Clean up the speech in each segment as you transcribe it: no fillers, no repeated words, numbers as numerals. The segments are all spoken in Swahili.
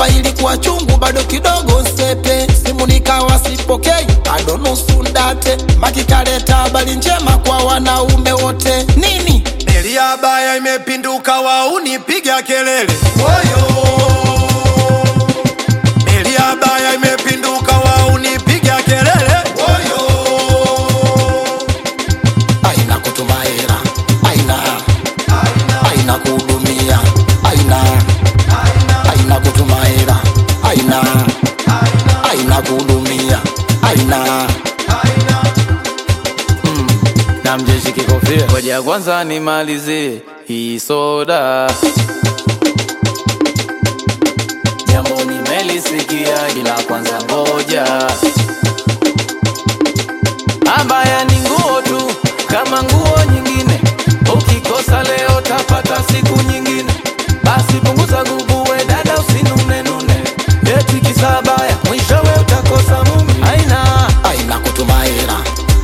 kwamba ilikuwa chungu bado kidogo sepe. Simu nikawa sipokei bado nusu ndate. Makikaleta habari njema kwa wanaume wote. Nini? Meli ya baya imepinduka wauni piga kelele. Woyo. Meli ya baya imepinduka wauni piga kelele. Woyo. Aina kutuma hela, aina kuhudumia, aina kutuma hela, aina kuhudumia, Na mjeshi kikofia ngoja kwanza nimalizie hii soda. Jambo nimelisikia ila kwanza ngoja. Abaya ni nguo tu kama nguo nyingine. Ukikosa leo tapata siku nyingine. Basi punguza gugu we dada usinune nune. Eti kisabaya mwishowe utakosa mume. aina kutuma hela,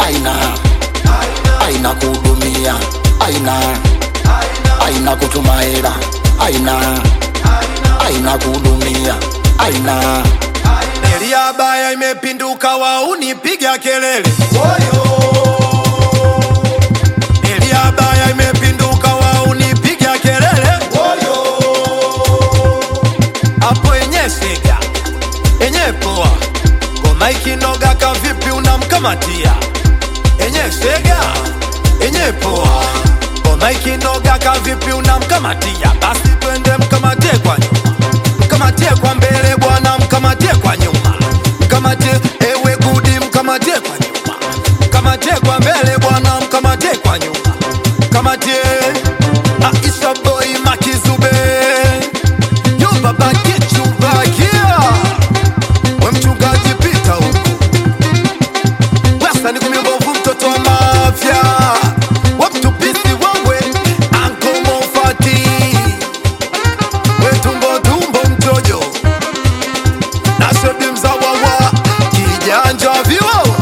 aina kuhudumia, aina kutuma hela, aina kuhudumia, Meli ya baya imepinduka wauni piga kelele. Woyo. Meli ya baya imepinduka wauni piga kelele. Woyo. Hapo enye sega enye poa ngoma ikinoga kavipi unamkamatia. Enye sega enye poa ngoma ikinoga kavipi unamkamatia. Basi twende mkamatie kwa nyuma, mkamatie kwa mbele bwana, mkamatie kwa nyuma, mkamatie ewe gudi, mkamatie kwa nyuma, mkamatie kwa mbele bwana, mkamatie kwa nyuma, mkamatie Aisha boy Makizube yo baba kichubakia we mchungaji pita huko wasa ni kumimbovu mtoto wa mafia wa mtupisi wawe ankomo fati we tumbo mtojo na shebi mzawawa kijanja viwo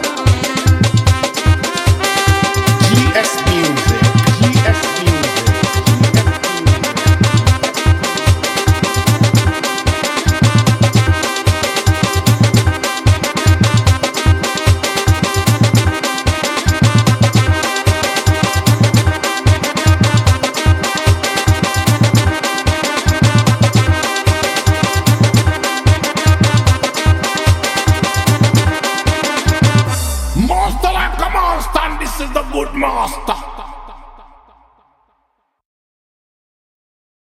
GS Music. Master like a monster, and this is the good master.